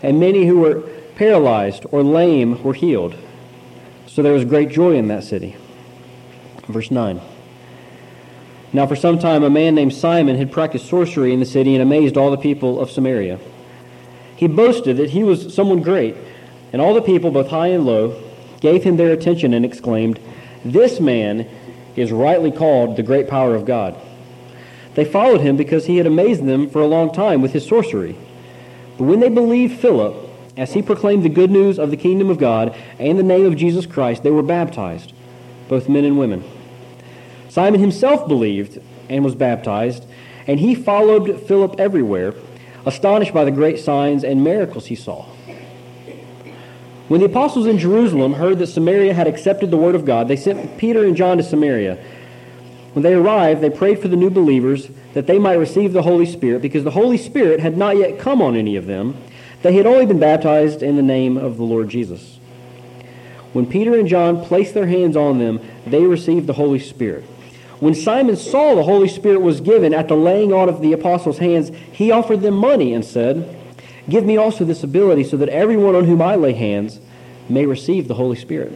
and many who were paralyzed or lame were healed. So there was great joy in that city. Verse 9. Now for some time a man named Simon had practiced sorcery in the city and amazed all the people of Samaria. He boasted that he was someone great, and all the people, both high and low, gave him their attention and exclaimed, "This man is rightly called the great power of God." They followed him because he had amazed them for a long time with his sorcery. But when they believed Philip, as he proclaimed the good news of the kingdom of God and the name of Jesus Christ, they were baptized, both men and women. Simon himself believed and was baptized, and he followed Philip everywhere, astonished by the great signs and miracles he saw. When the apostles in Jerusalem heard that Samaria had accepted the word of God, they sent Peter and John to Samaria. When they arrived, they prayed for the new believers that they might receive the Holy Spirit, because the Holy Spirit had not yet come on any of them. They had only been baptized in the name of the Lord Jesus. When Peter and John placed their hands on them, they received the Holy Spirit. When Simon saw the Holy Spirit was given at the laying on of the apostles' hands, he offered them money and said, "Give me also this ability so that everyone on whom I lay hands may receive the Holy Spirit."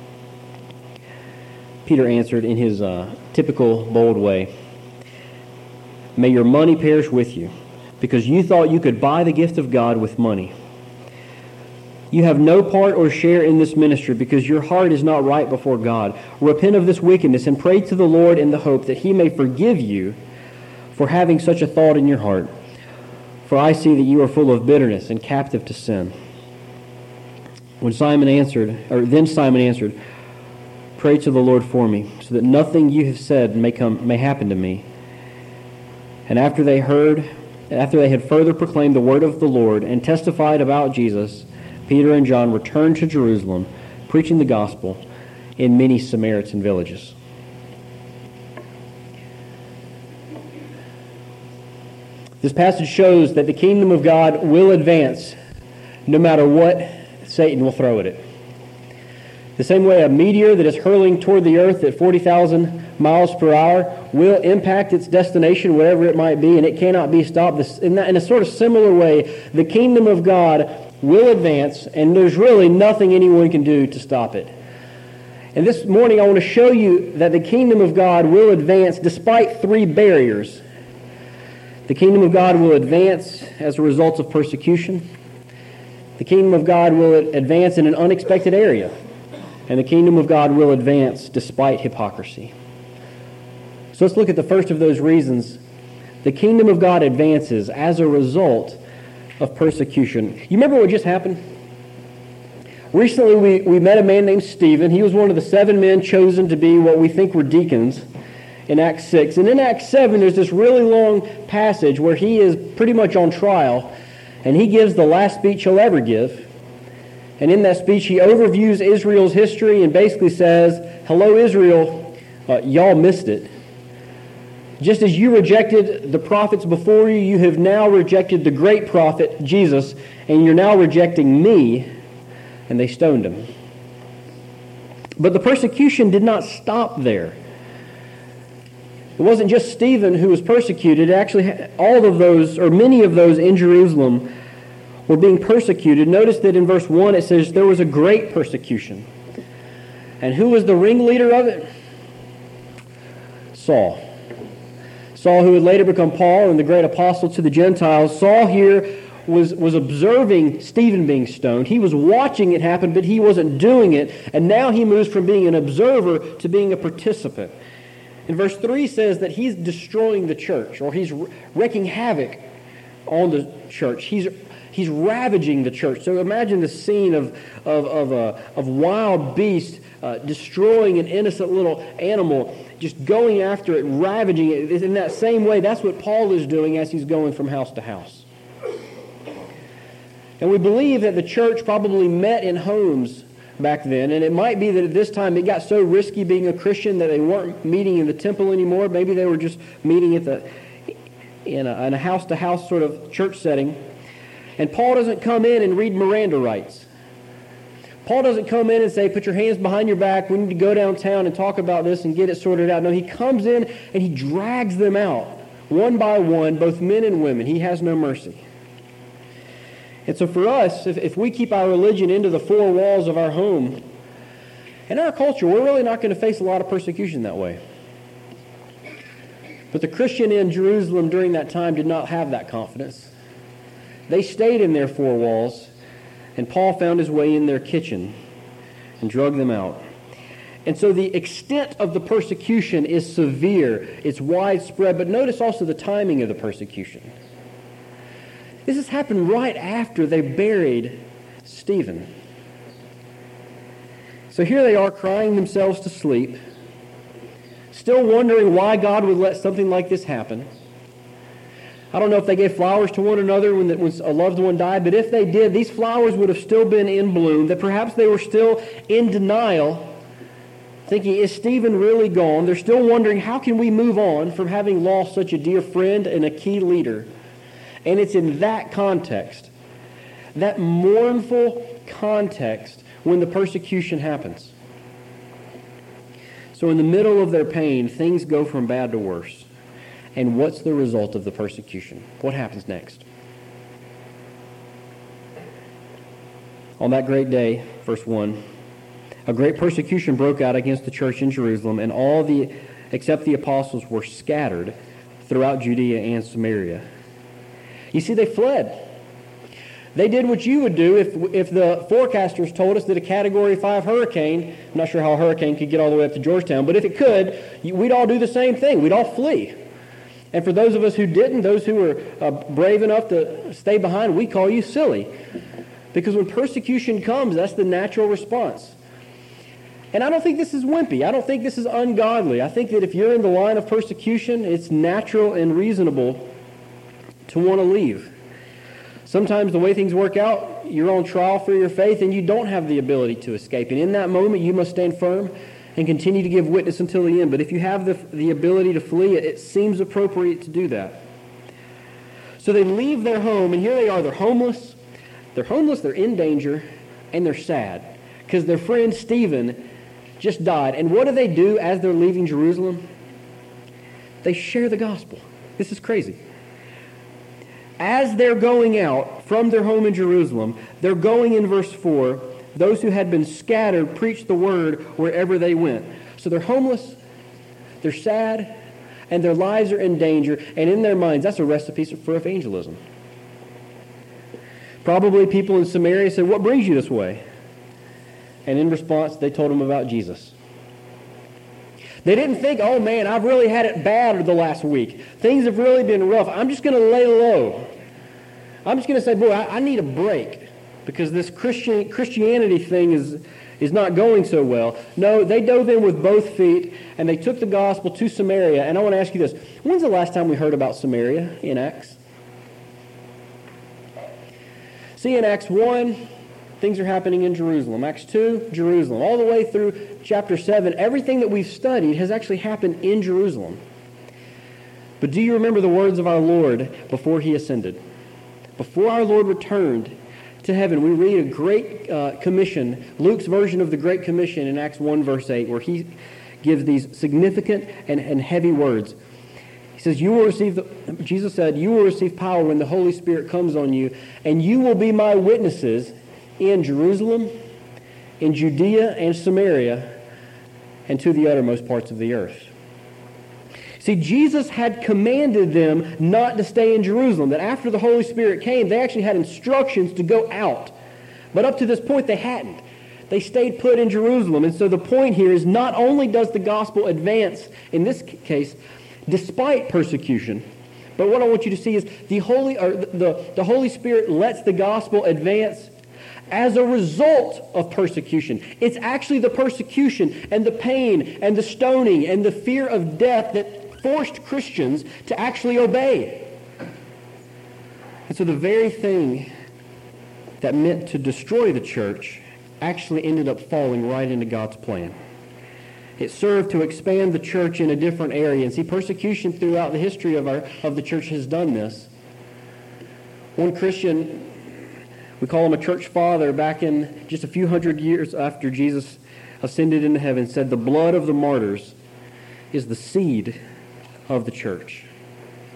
Peter answered in his typical bold way, "May your money perish with you, because you thought you could buy the gift of God with money. You have no part or share in this ministry, because your heart is not right before God. Repent of this wickedness and pray to the Lord in the hope that he may forgive you for having such a thought in your heart. For I see that you are full of bitterness and captive to sin." Then Simon answered, "Pray to the Lord for me, so that nothing you have said may happen to me." And after they had further proclaimed the word of the Lord and testified about Jesus, Peter and John returned to Jerusalem, preaching the gospel in many Samaritan villages. This passage shows that the kingdom of God will advance no matter what Satan will throw at it. The same way a meteor that is hurling toward the earth at 40,000 miles per hour will impact its destination, wherever it might be, and it cannot be stopped. In a sort of similar way, the kingdom of God will advance, and there's really nothing anyone can do to stop it. And this morning I want to show you that the kingdom of God will advance despite three barriers. The kingdom of God will advance as a result of persecution. The kingdom of God will advance in an unexpected area. And the kingdom of God will advance despite hypocrisy. So let's look at the first of those reasons. The kingdom of God advances as a result of persecution. You remember what just happened? Recently we met a man named Stephen. He was one of the 7 men chosen to be what we think were deacons in Acts 6. And in Acts 7 there's this really long passage where he is pretty much on trial, and he gives the last speech he'll ever give. And in that speech he overviews Israel's history and basically says, "Hello Israel, y'all missed it. Just as you rejected the prophets before you, you have now rejected the great prophet, Jesus, and you're now rejecting me." And they stoned him. But the persecution did not stop there. It wasn't just Stephen who was persecuted. Actually, all of those, or many of those in Jerusalem, were being persecuted. Notice that in verse 1 it says there was a great persecution. And who was the ringleader of it? Saul. Saul, who would later become Paul and the great apostle to the Gentiles. Saul here was observing Stephen being stoned. He was watching it happen, but he wasn't doing it. And now he moves from being an observer to being a participant. And verse 3 says that he's destroying the church, or he's wreaking havoc on the church. He's ravaging the church. So imagine the scene of wild beasts destroying an innocent little animal, just going after it, ravaging it. In that same way, that's what Paul is doing as he's going from house to house. And we believe that the church probably met in homes back then, and it might be that at this time it got so risky being a Christian that they weren't meeting in the temple anymore. Maybe they were just meeting at in a house-to-house sort of church setting. And Paul doesn't come in and read Miranda rights. Paul doesn't come in and say, "Put your hands behind your back, we need to go downtown and talk about this and get it sorted out." No, he comes in and he drags them out, one by one, both men and women. He has no mercy. And so for us, if we keep our religion into the four walls of our home, in our culture, we're really not going to face a lot of persecution that way. But the Christian in Jerusalem during that time did not have that confidence. They stayed in their four walls, and Paul found his way in their kitchen and drug them out. And so the extent of the persecution is severe. It's widespread, but notice also the timing of the persecution. This has happened right after they buried Stephen. So here they are crying themselves to sleep, still wondering why God would let something like this happen. I don't know if they gave flowers to one another when a loved one died, but if they did, these flowers would have still been in bloom, that perhaps they were still in denial, thinking, is Stephen really gone? They're still wondering, how can we move on from having lost such a dear friend and a key leader? And it's in that context, that mournful context, when the persecution happens. So in the middle of their pain, things go from bad to worse. And what's the result of the persecution? What happens next? On that great day, verse 1, a great persecution broke out against the church in Jerusalem, and all except the apostles were scattered throughout Judea and Samaria. You see, they fled. They did what you would do if the forecasters told us that a Category 5 hurricane, I'm not sure how a hurricane could get all the way up to Georgetown, but if it could, we'd all do the same thing. We'd all flee. And for those of us who didn't, those who were brave enough to stay behind, we call you silly. Because when persecution comes, that's the natural response. And I don't think this is wimpy. I don't think this is ungodly. I think that if you're in the line of persecution, it's natural and reasonable to want to leave. Sometimes the way things work out, you're on trial for your faith and you don't have the ability to escape. And in that moment, you must stand firm and continue to give witness until the end. But if you have the ability to flee, it seems appropriate to do that. So they leave their home, and here they are. They're homeless, they're in danger, and they're sad because their friend Stephen just died. And what do as they're leaving Jerusalem? They share the gospel. This is crazy. As they're going out from their home in Jerusalem, they're going in verse 4, those who had been scattered preached the word wherever they went. So they're homeless, they're sad, and their lives are in danger, and in their minds, that's a recipe for evangelism. Probably people in Samaria said, what brings you this way? And in response, they told them about Jesus. They didn't think, oh man, I've really had it bad the last week. Things have really been rough. I'm just going to lay low. I'm just going to say, boy, I need a break because this Christianity thing is not going so well. No, they dove in with both feet and they took the gospel to Samaria. And I want to ask you this. When's the last time we heard about Samaria in Acts? See, in Acts 1, things are happening in Jerusalem. Acts 2, Jerusalem. All the way through chapter 7, everything that we've studied has actually happened in Jerusalem. But do you remember the words of our Lord before he ascended? Before our Lord returned to heaven, we read a great commission, Luke's version of the Great Commission in Acts 1, verse 8, where he gives these significant and heavy words. He says, Jesus said, you will receive power when the Holy Spirit comes on you, and you will be my witnesses in Jerusalem, in Judea and Samaria, and to the uttermost parts of the earth. See, Jesus had commanded them not to stay in Jerusalem, that after the Holy Spirit came, they actually had instructions to go out. But up to this point, they hadn't. They stayed put in Jerusalem. And so the point here is not only does the gospel advance, in this case, despite persecution, but what I want you to see is the Holy Spirit lets the gospel advance as a result of persecution. It's actually the persecution and the pain and the stoning and the fear of death that forced Christians to actually obey. And so the very thing that meant to destroy the church actually ended up falling right into God's plan. It served to expand the church in a different area. And see, persecution throughout the history of the church has done this. One Christian, we call him a church father, back in just a few hundred years after Jesus ascended into heaven, said the blood of the martyrs is the seed of the church.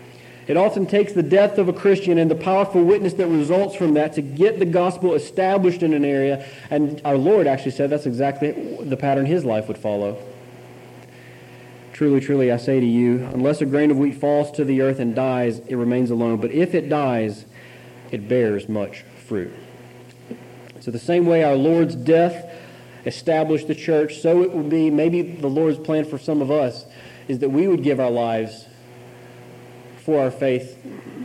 It often takes the death of a Christian and the powerful witness that results from that to get the gospel established in an area. And our Lord actually said that's exactly the pattern his life would follow. Truly, truly, I say to you, unless a grain of wheat falls to the earth and dies, it remains alone. But if it dies, it bears much fruit. So the same way our Lord's death established the church, so it would be maybe the Lord's plan for some of us is that we would give our lives for our faith,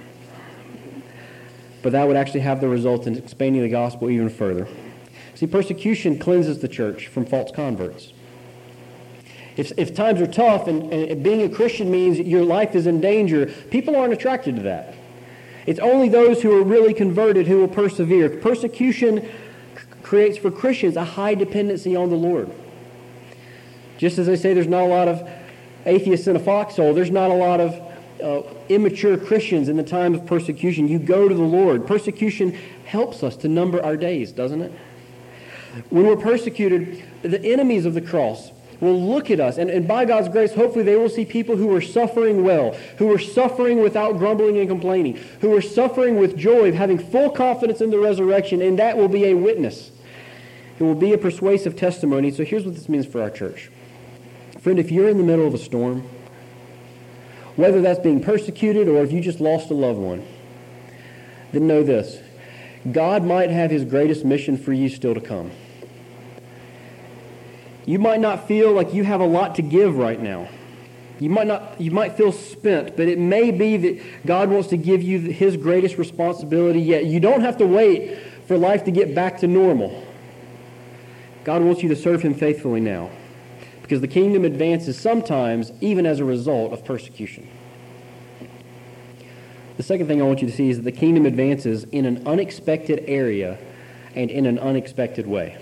but that would actually have the result in expanding the gospel even further. See, persecution cleanses the church from false converts. If times are tough and being a Christian means your life is in danger, people aren't attracted to that. It's only those who are really converted who will persevere. Persecution creates for Christians a high dependency on the Lord. Just as they say there's not a lot of atheists in a foxhole, there's not a lot of immature Christians in the time of persecution. You go to the Lord. Persecution helps us to number our days, doesn't it? When we're persecuted, the enemies of the cross will look at us, and by God's grace, hopefully they will see people who are suffering well, who are suffering without grumbling and complaining, who are suffering with joy, having full confidence in the resurrection, and that will be a witness. It will be a persuasive testimony. So here's what this means for our church. Friend, if you're in the middle of a storm, whether that's being persecuted or if you just lost a loved one, then know this. God might have his greatest mission for you still to come. You might not feel like you have a lot to give right now. You might feel spent, but it may be that God wants to give you his greatest responsibility yet. You don't have to wait for life to get back to normal. God wants you to serve him faithfully now, because the kingdom advances sometimes even as a result of persecution. The second thing I want you to see is that the kingdom advances in an unexpected area and in an unexpected way.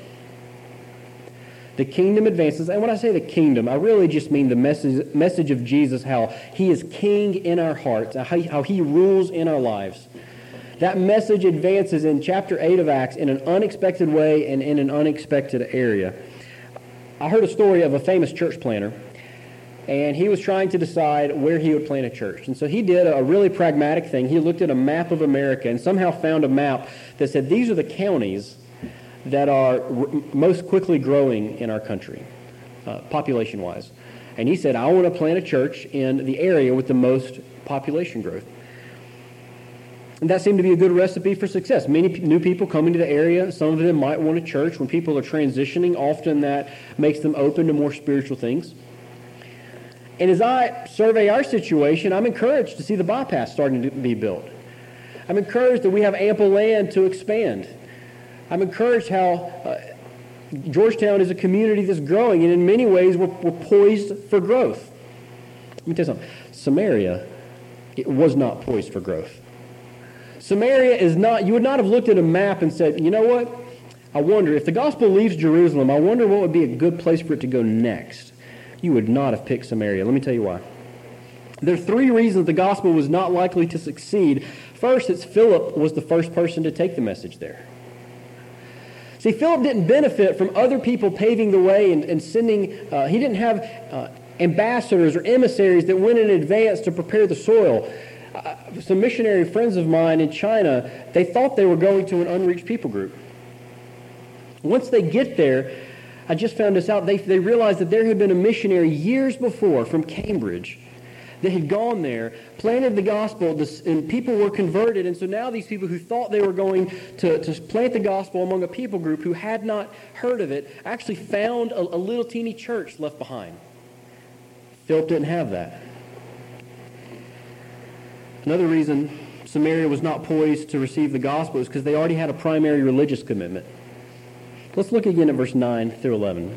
The kingdom advances, and when I say the kingdom, I really just mean the message of Jesus, how he is king in our hearts, how he rules in our lives. That message advances in chapter 8 of Acts in an unexpected way and in an unexpected area. I heard a story of a famous church planter, and he was trying to decide where he would plant a church. And so he did a really pragmatic thing. He looked at a map of America and somehow found a map that said these are the counties that are most quickly growing in our country, population-wise. And he said, I want to plant a church in the area with the most population growth. And that seemed to be a good recipe for success. Many new people coming to the area, some of them might want a church. When people are transitioning, often that makes them open to more spiritual things. And as I survey our situation, I'm encouraged to see the bypass starting to be built. I'm encouraged that we have ample land to expand. I'm encouraged how Georgetown is a community that's growing, and in many ways we're poised for growth. Let me tell you something. Samaria, it was not poised for growth. Samaria is not, you would not have looked at a map and said, you know what? I wonder, if the gospel leaves Jerusalem, I wonder what would be a good place for it to go next. You would not have picked Samaria. Let me tell you why. There are three reasons the gospel was not likely to succeed. First, it's Philip was the first person to take the message there. See, Philip didn't benefit from other people paving the way and sending, he didn't have ambassadors or emissaries that went in advance to prepare the soil. Some missionary friends of mine in China, they thought they were going to an unreached people group. Once they get there, I just found this out, they realized that there had been a missionary years before from Cambridge that had gone there, planted the gospel, and people were converted. And so now these people who thought they were going to plant the gospel among a people group who had not heard of it actually found a little teeny church left behind. Philip didn't have that. Another reason Samaria was not poised to receive the gospel is because they already had a primary religious commitment. Let's look again at verse 9 through 11.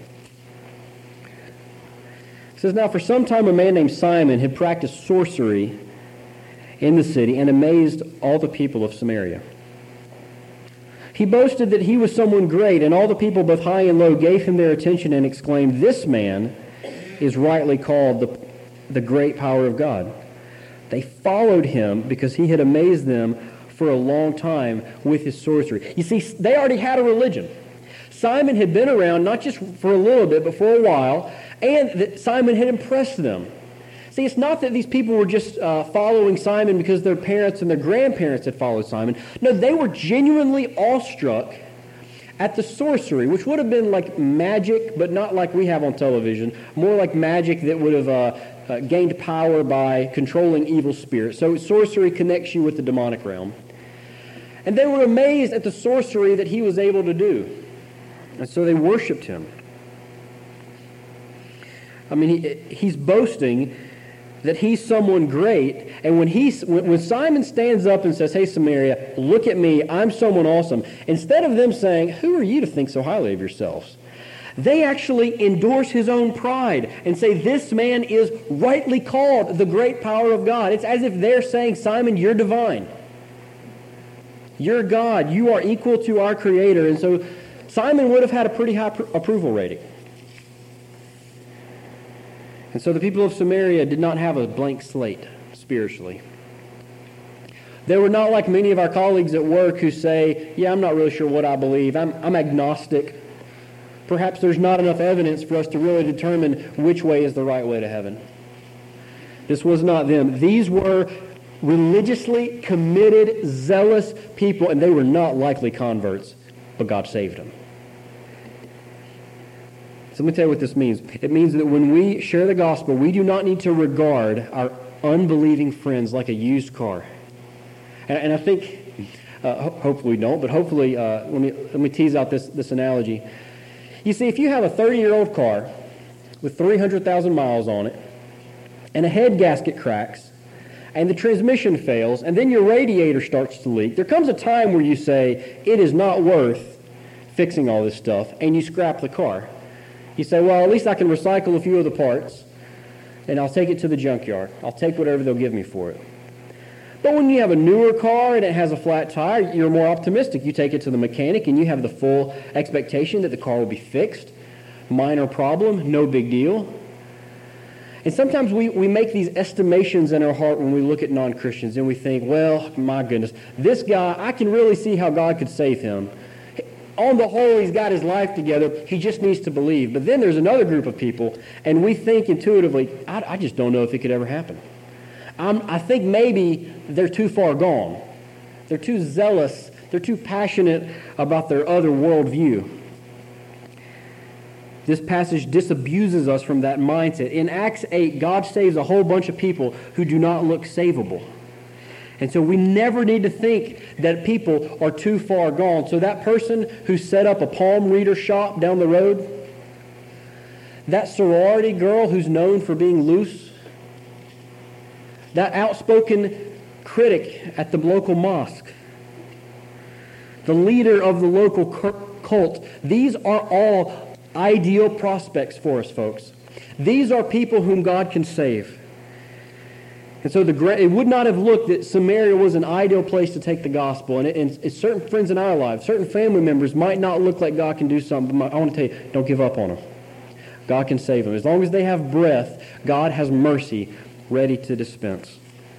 It says, Now for some time a man named Simon had practiced sorcery in the city and amazed all the people of Samaria. He boasted that he was someone great, and all the people, both high and low, gave him their attention and exclaimed, This man is rightly called the great power of God. They followed him because he had amazed them for a long time with his sorcery. You see, they already had a religion. Simon had been around not just for a little bit, but for a while, and that Simon had impressed them. See, it's not that these people were just following Simon because their parents and their grandparents had followed Simon. No, they were genuinely awestruck at the sorcery, which would have been like magic, but not like we have on television, more like magic that would have gained power by controlling evil spirits. So sorcery connects you with the demonic realm. And they were amazed at the sorcery that he was able to do. And so they worshipped him. I mean, he's boasting that he's someone great, and when Simon stands up and says, "Hey, Samaria, look at me, I'm someone awesome," instead of them saying, "Who are you to think so highly of yourselves?" they actually endorse his own pride and say, "This man is rightly called the great power of God." It's as if they're saying, "Simon, you're divine. You're God. You are equal to our Creator." And so Simon would have had a pretty high approval rating. And so the people of Samaria did not have a blank slate spiritually. They were not like many of our colleagues at work who say, "Yeah, I'm not really sure what I believe. I'm agnostic. Perhaps there's not enough evidence for us to really determine which way is the right way to heaven." This was not them. These were religiously committed, zealous people, and they were not likely converts, but God saved them. So let me tell you what this means. It means that when we share the gospel, we do not need to regard our unbelieving friends like a used car. And I think, hopefully we don't, but hopefully, let me tease out this analogy. You see, if you have a 30-year-old car with 300,000 miles on it, and a head gasket cracks, and the transmission fails, and then your radiator starts to leak, there comes a time where you say, "It is not worth fixing all this stuff," and you scrap the car. You say, "Well, at least I can recycle a few of the parts, and I'll take it to the junkyard. I'll take whatever they'll give me for it." But when you have a newer car and it has a flat tire, you're more optimistic. You take it to the mechanic, and you have the full expectation that the car will be fixed. Minor problem, no big deal. And sometimes we make these estimations in our heart when we look at non-Christians, and we think, "Well, my goodness, this guy, I can really see how God could save him. On the whole, he's got his life together. He just needs to believe." But then there's another group of people, and we think intuitively, I just don't know if it could ever happen. I think maybe they're too far gone. They're too zealous. They're too passionate about their other worldview. This passage disabuses us from that mindset. In Acts 8, God saves a whole bunch of people who do not look savable. And so we never need to think that people are too far gone. So that person who set up a palm reader shop down the road, that sorority girl who's known for being loose, that outspoken critic at the local mosque, the leader of the local cult, these are all ideal prospects for us, folks. These are people whom God can save. And so it would not have looked that Samaria was an ideal place to take the gospel. And certain friends in our lives, certain family members might not look like God can do something. But I want to tell you, don't give up on them. God can save them. As long as they have breath, God has mercy ready to dispense.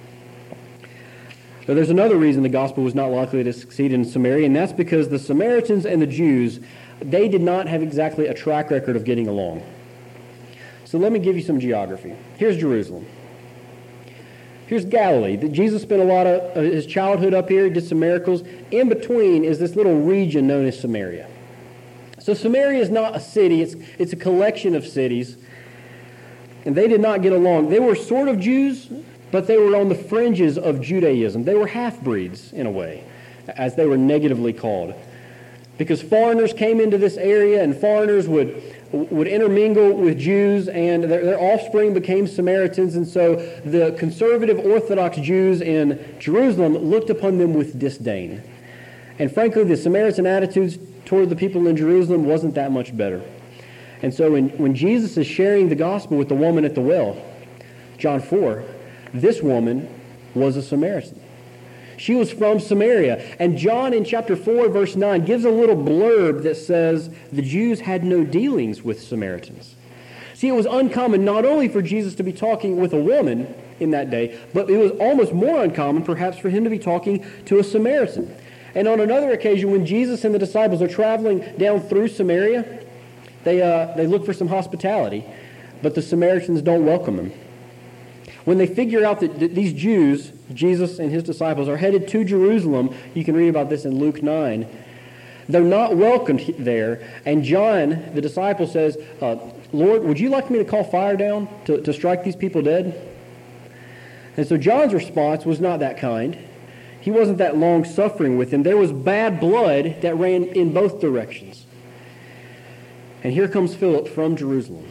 But there's another reason the gospel was not likely to succeed in Samaria, and that's because the Samaritans and the Jews, they did not have exactly a track record of getting along. So let me give you some geography. Here's Jerusalem. Here's Galilee. Jesus spent a lot of his childhood up here. He did some miracles. In between is this little region known as Samaria. So Samaria is not a city. It's a collection of cities. And they did not get along. They were sort of Jews, but they were on the fringes of Judaism. They were half-breeds, in a way, as they were negatively called. Because foreigners came into this area, and foreigners would intermingle with Jews, and their offspring became Samaritans. And so the conservative Orthodox Jews in Jerusalem looked upon them with disdain. And frankly, the Samaritan attitudes toward the people in Jerusalem wasn't that much better. And so when Jesus is sharing the gospel with the woman at the well, John 4, this woman was a Samaritan. She was from Samaria. And John in chapter 4, verse 9, gives a little blurb that says the Jews had no dealings with Samaritans. See, it was uncommon not only for Jesus to be talking with a woman in that day, but it was almost more uncommon perhaps for him to be talking to a Samaritan. And on another occasion, when Jesus and the disciples are traveling down through Samaria, they look for some hospitality, but the Samaritans don't welcome them. When they figure out that these Jews, Jesus and his disciples, are headed to Jerusalem, you can read about this in Luke 9, they're not welcomed there. And John, the disciple, says, Lord, would you like me to call fire down to strike these people dead? And so John's response was not that kind. He wasn't that long-suffering with them. There was bad blood that ran in both directions. And here comes Philip from Jerusalem.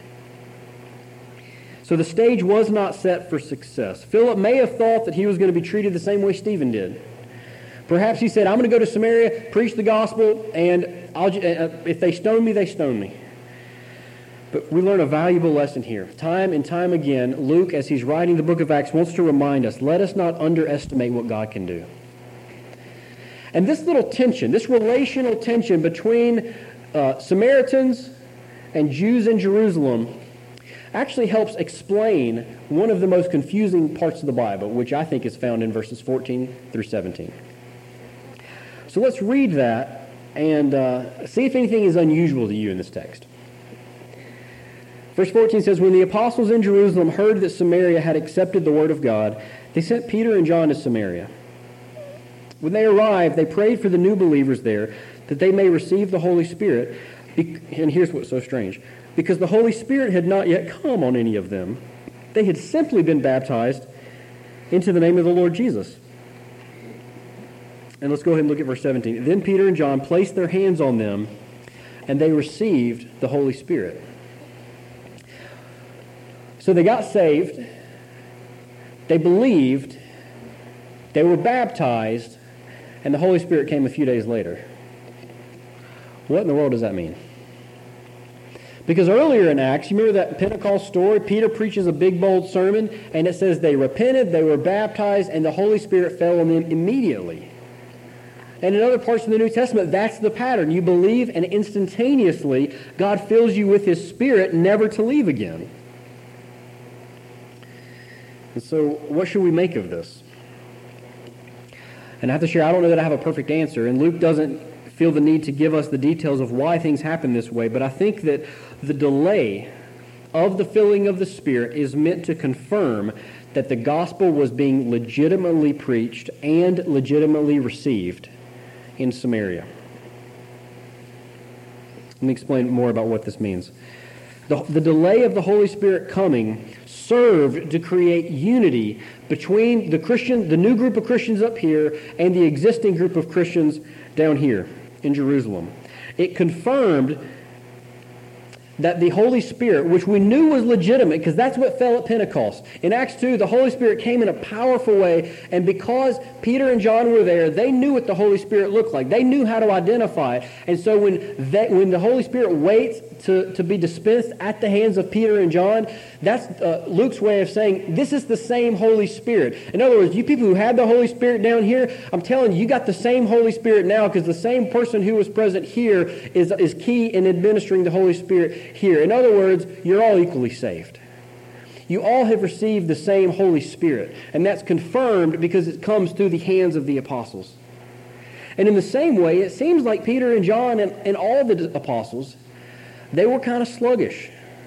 So the stage was not set for success. Philip may have thought that he was going to be treated the same way Stephen did. Perhaps he said, I'm going to go to Samaria, preach the gospel, and if they stone me, they stone me. But we learn a valuable lesson here. Time and time again, Luke, as he's writing the book of Acts, wants to remind us, let us not underestimate what God can do. And this little tension, this relational tension between Samaritans and Jews in Jerusalem actually helps explain one of the most confusing parts of the Bible, which I think is found in verses 14 through 17. So let's read that and see if anything is unusual to you in this text. Verse 14 says, When the apostles in Jerusalem heard that Samaria had accepted the word of God, they sent Peter and John to Samaria. When they arrived, they prayed for the new believers there that they may receive the Holy Spirit. And here's what's so strange. Because the Holy Spirit had not yet come on any of them. They had simply been baptized into the name of the Lord Jesus. And let's go ahead and look at verse 17. Then Peter and John placed their hands on them, and they received the Holy Spirit. So they got saved, they believed, they were baptized, and the Holy Spirit came a few days later. What in the world does that mean? Because earlier in Acts, you remember that Pentecost story? Peter preaches a big, bold sermon, and it says they repented, they were baptized, and the Holy Spirit fell on them immediately. And in other parts of the New Testament, that's the pattern. You believe, and instantaneously, God fills you with His Spirit, never to leave again. And so, what should we make of this? And I have to share, I don't know that I have a perfect answer, and Luke doesn't feel the need to give us the details of why things happen this way, but I think that the delay of the filling of the Spirit is meant to confirm that the gospel was being legitimately preached and legitimately received in Samaria. Let me explain more about what this means. The delay of the Holy Spirit coming served to create unity between the new group of Christians up here and the existing group of Christians down here in Jerusalem. It confirmed that the Holy Spirit, which we knew was legitimate, because that's what fell at Pentecost. In Acts 2, the Holy Spirit came in a powerful way, and because Peter and John were there, they knew what the Holy Spirit looked like. They knew how to identify it. And so when the Holy Spirit waits to be dispensed at the hands of Peter and John, that's Luke's way of saying, this is the same Holy Spirit. In other words, you people who had the Holy Spirit down here, I'm telling you, you got the same Holy Spirit now, because the same person who was present here is key in administering the Holy Spirit here. In other words, you're all equally saved. You all have received the same Holy Spirit, and that's confirmed because it comes through the hands of the apostles. And in the same way, it seems like Peter and John and all the apostles, they were kind of sluggish.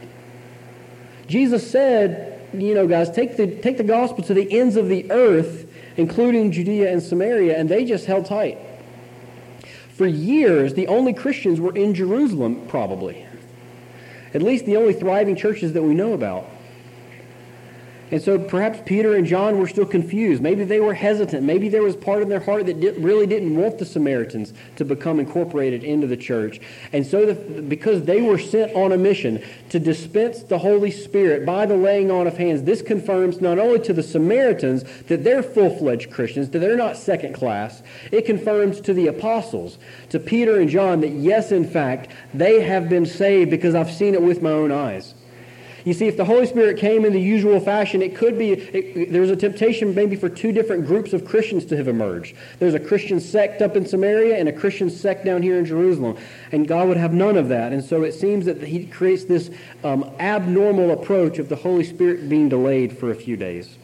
Jesus said, guys, take the gospel to the ends of the earth, including Judea and Samaria, and they just held tight. For years, the only Christians were in Jerusalem, probably. At least the only thriving churches that we know about. And so perhaps Peter and John were still confused. Maybe they were hesitant. Maybe there was part of their heart that really didn't want the Samaritans to become incorporated into the church. And so because they were sent on a mission to dispense the Holy Spirit by the laying on of hands, this confirms not only to the Samaritans that they're full-fledged Christians, that they're not second class. It confirms to the apostles, to Peter and John, that yes, in fact, they have been saved because I've seen it with my own eyes. You see, if the Holy Spirit came in the usual fashion, there's a temptation maybe for two different groups of Christians to have emerged. There's a Christian sect up in Samaria and a Christian sect down here in Jerusalem. And God would have none of that. And so it seems that He creates this abnormal approach of the Holy Spirit being delayed for a few days.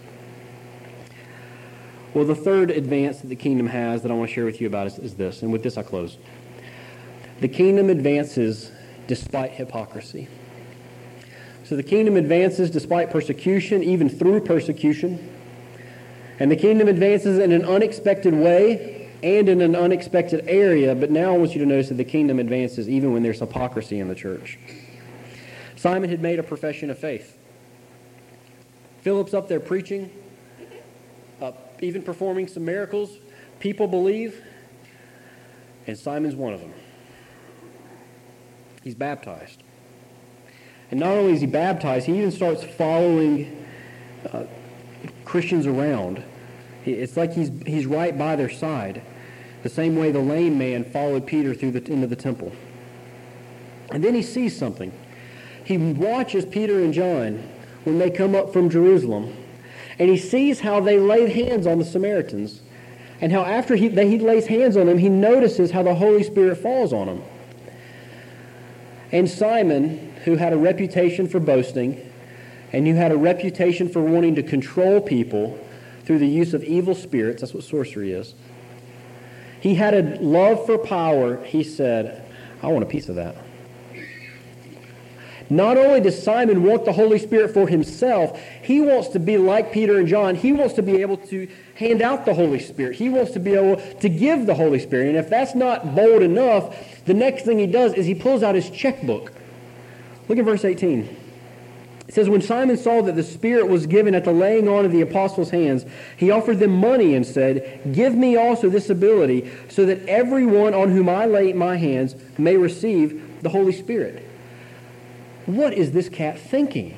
Well, the third advance that the kingdom has that I want to share with you about is this. And with this I close. The kingdom advances despite hypocrisy. So the kingdom advances despite persecution, even through persecution. And the kingdom advances in an unexpected way and in an unexpected area. But now I want you to notice that the kingdom advances even when there's hypocrisy in the church. Simon had made a profession of faith. Philip's up there preaching, even performing some miracles. People believe, and Simon's one of them. He's baptized. And not only is he baptized, he even starts following Christians around. It's like he's right by their side, the same way the lame man followed Peter into the temple. And then he sees something. He watches Peter and John when they come up from Jerusalem, and he sees how they laid hands on the Samaritans, and how after he lays hands on them, he notices how the Holy Spirit falls on them. And Simon, who had a reputation for boasting, and who had a reputation for wanting to control people through the use of evil spirits, that's what sorcery is, he had a love for power. He said, I want a piece of that. Not only does Simon want the Holy Spirit for himself, he wants to be like Peter and John. He wants to be able to hand out the Holy Spirit. He wants to be able to give the Holy Spirit. And if that's not bold enough, the next thing he does is he pulls out his checkbook. Look at verse 18. It says, when Simon saw that the Spirit was given at the laying on of the apostles' hands, he offered them money and said, give me also this ability, so that everyone on whom I lay my hands may receive the Holy Spirit. What is this cat thinking?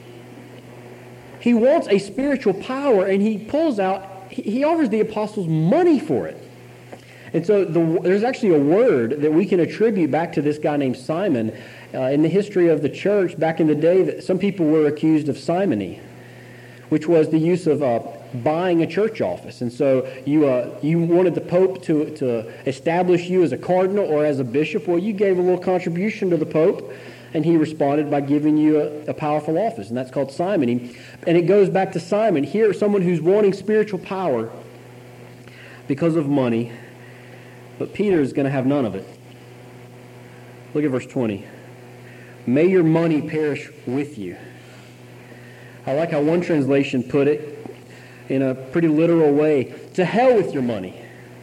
He wants a spiritual power, and he pulls out, he offers the apostles money for it. And so there's actually a word that we can attribute back to this guy named Simon. In the history of the church, back in the day, that some people were accused of simony, which was the use of buying a church office. And so you wanted the Pope to establish you as a cardinal or as a bishop. Well, you gave a little contribution to the Pope, and he responded by giving you a powerful office, and that's called simony. And it goes back to Simon. Here, someone who's wanting spiritual power because of money, but Peter is going to have none of it. Look at verse 20. May your money perish with you. I like how one translation put it in a pretty literal way. To hell with your money.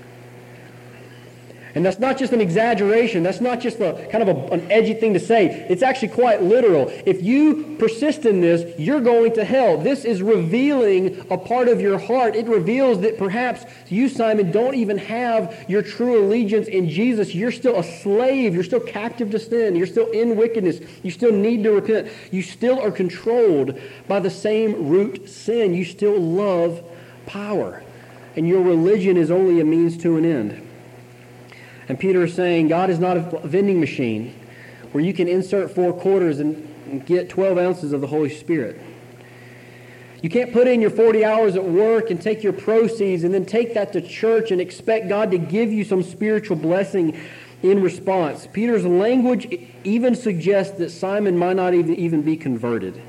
And that's not just an exaggeration. That's not just a kind of an edgy thing to say. It's actually quite literal. If you persist in this, you're going to hell. This is revealing a part of your heart. It reveals that perhaps you, Simon, don't even have your true allegiance in Jesus. You're still a slave. You're still captive to sin. You're still in wickedness. You still need to repent. You still are controlled by the same root sin. You still love power. And your religion is only a means to an end. And Peter is saying God is not a vending machine where you can insert 4 quarters and get 12 ounces of the Holy Spirit. You can't put in your 40 hours at work and take your proceeds and then take that to church and expect God to give you some spiritual blessing in response. Peter's language even suggests that Simon might not even be converted.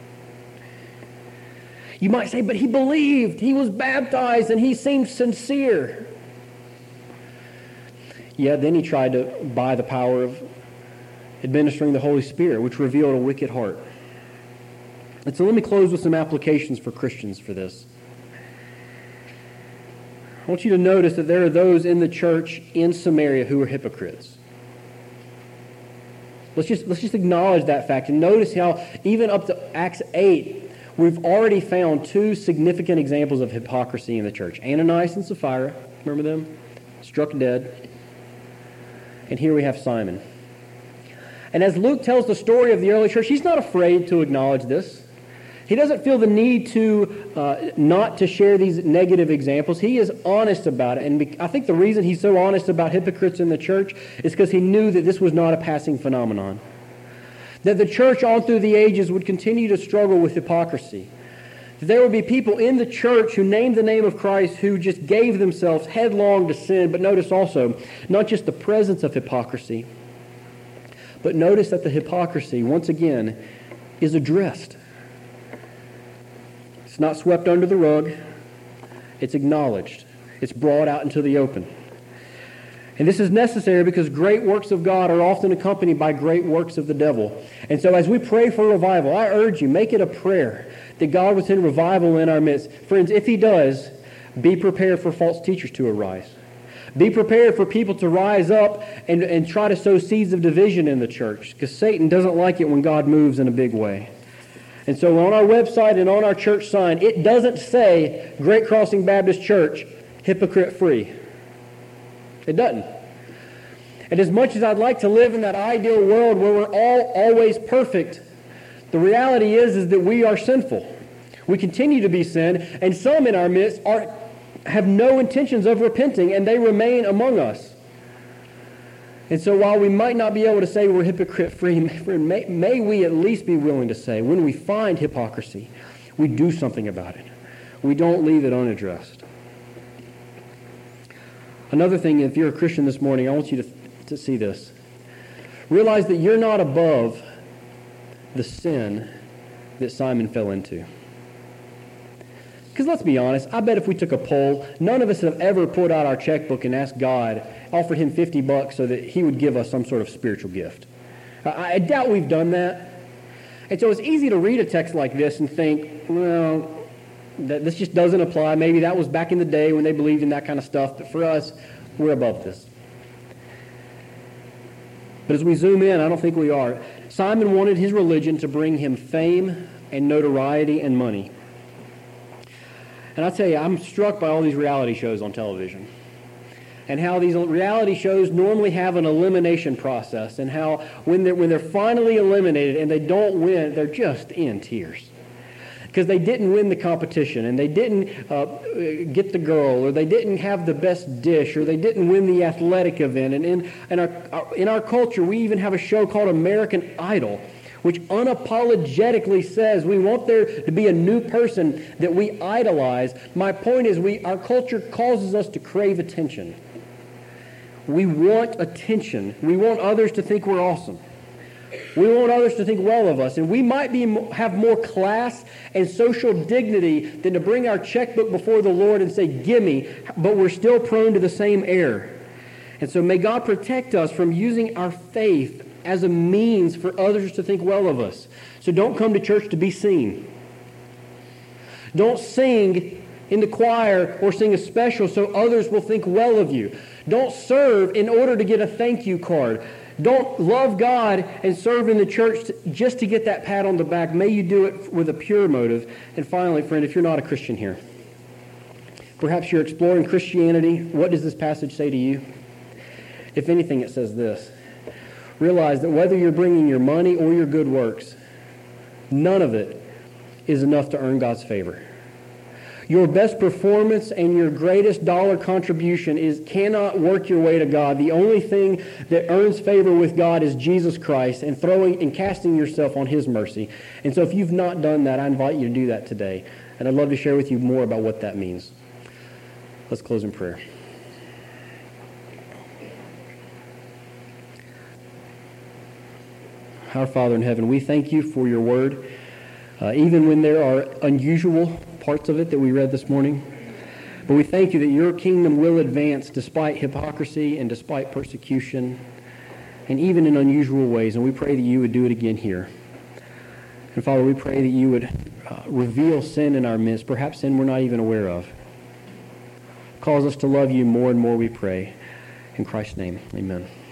You might say, but he believed, he was baptized, and he seemed sincere. Yeah, then he tried to buy the power of administering the Holy Spirit, which revealed a wicked heart. And so let me close with some applications for Christians for this. I want you to notice that there are those in the church in Samaria who are hypocrites. Let's just acknowledge that fact and notice how even up to Acts 8, we've already found 2 significant examples of hypocrisy in the church. Ananias and Sapphira, remember them? Struck dead. And here we have Simon. And as Luke tells the story of the early church, he's not afraid to acknowledge this. He doesn't feel the need to not to share these negative examples. He is honest about it. And I think the reason he's so honest about hypocrites in the church is because he knew that this was not a passing phenomenon. That the church on through the ages would continue to struggle with hypocrisy. There would be people in the church who named the name of Christ who just gave themselves headlong to sin. But notice also, not just the presence of hypocrisy, but notice that the hypocrisy, once again, is addressed. It's not swept under the rug. It's acknowledged. It's brought out into the open. And this is necessary because great works of God are often accompanied by great works of the devil. And so as we pray for revival, I urge you, make it a prayer that God will send revival in our midst. Friends, if He does, be prepared for false teachers to arise. Be prepared for people to rise up and try to sow seeds of division in the church, because Satan doesn't like it when God moves in a big way. And so on our website and on our church sign, it doesn't say Great Crossing Baptist Church, hypocrite-free. It doesn't. And as much as I'd like to live in that ideal world where we're all always perfect, the reality is that we are sinful. We continue to be sin, and some in our midst have no intentions of repenting, and they remain among us. And so while we might not be able to say we're hypocrite-free, may we at least be willing to say, when we find hypocrisy, we do something about it. We don't leave it unaddressed. Another thing, if you're a Christian this morning, I want you to see this. Realize that you're not above the sin that Simon fell into. Because let's be honest, I bet if we took a poll, none of us have ever pulled out our checkbook and asked God, offered Him $50 so that He would give us some sort of spiritual gift. I doubt we've done that. And so it's easy to read a text like this and think, well, this just doesn't apply. Maybe that was back in the day when they believed in that kind of stuff. But for us, we're above this. But as we zoom in, I don't think we are. Simon wanted his religion to bring him fame and notoriety and money. And I tell you, I'm struck by all these reality shows on television and how these reality shows normally have an elimination process, and how when they're finally eliminated and they don't win, they're just in tears. Because they didn't win the competition, and they didn't get the girl, or they didn't have the best dish, or they didn't win the athletic event. And in our culture, we even have a show called American Idol, which unapologetically says we want there to be a new person that we idolize. My point is, our culture causes us to crave attention. We want attention. We want others to think we're awesome. We want others to think well of us, and we might have more class and social dignity than to bring our checkbook before the Lord and say, "Gimme," but we're still prone to the same error. And so may God protect us from using our faith as a means for others to think well of us. So don't come to church to be seen. Don't sing in the choir or sing a special so others will think well of you. Don't serve in order to get a thank you card. Don't love God and serve in the church just to get that pat on the back. May you do it with a pure motive. And finally, friend, if you're not a Christian here, perhaps you're exploring Christianity, what does this passage say to you? If anything, it says this. Realize that whether you're bringing your money or your good works, none of it is enough to earn God's favor. Your best performance and your greatest dollar contribution cannot work your way to God. The only thing that earns favor with God is Jesus Christ, and throwing and casting yourself on His mercy. And so if you've not done that, I invite you to do that today. And I'd love to share with you more about what that means. Let's close in prayer. Our Father in heaven, we thank you for your word, even when there are unusual parts of it that we read this morning. But we thank you that your kingdom will advance despite hypocrisy and despite persecution, and even in unusual ways. And we pray that you would do it again here. And Father, we pray that you would reveal sin in our midst, perhaps sin we're not even aware of. Cause us to love you more and more, we pray. In Christ's name, amen.